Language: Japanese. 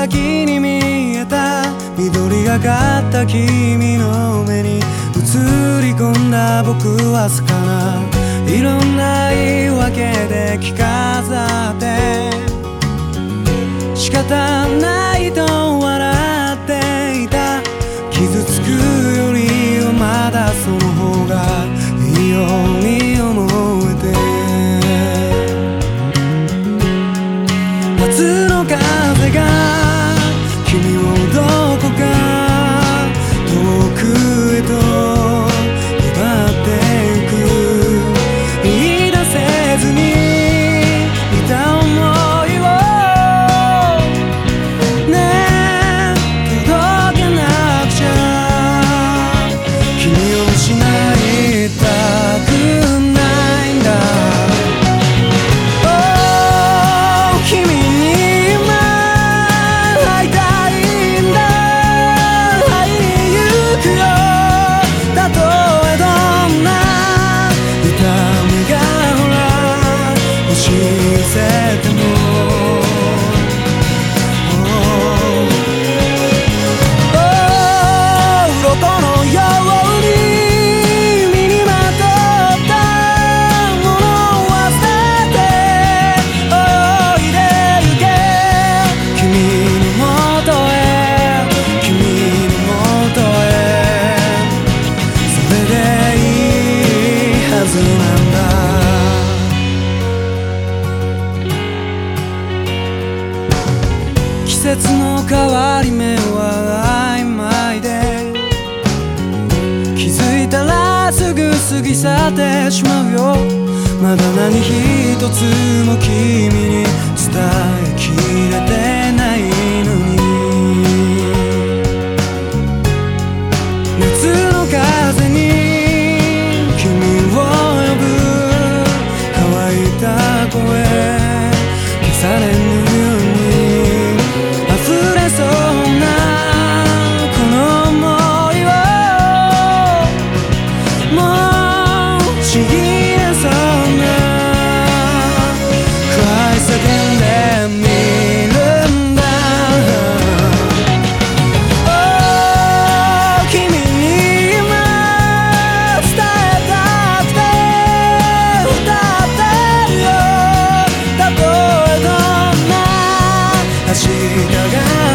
先に見えた緑がかった君の目に映り込んだ僕はすかないろんな言い訳で着飾って仕方ないと笑っていた。傷つくよりはまだその方がいいように思えて、夏の風が君をどこか遠くへと奪ってゆく。言い出せずにいた想いをねえ届けなくちゃ。君を失いたくないんだ。Oh 君に今会いたいんだ。会いに行くよ。たとえどんな痛みがほら押し寄せても鱗のように身にまとったものは捨てて泳いでゆけ。君のもとへ君のもとへ、それでいいはずなんだ。季節の変わり目は曖昧で気づいたらすぐ過ぎ去ってしまうよ。まだ何一つも君に伝えきれてないのに。夏の風に君を呼ぶ乾いた声消されぬように溢れそうなこの想いをもうちぎれそうなくらい叫んでみるんだ。Oh 君に今伝えたくて歌ってるよ。たとえどんな明日が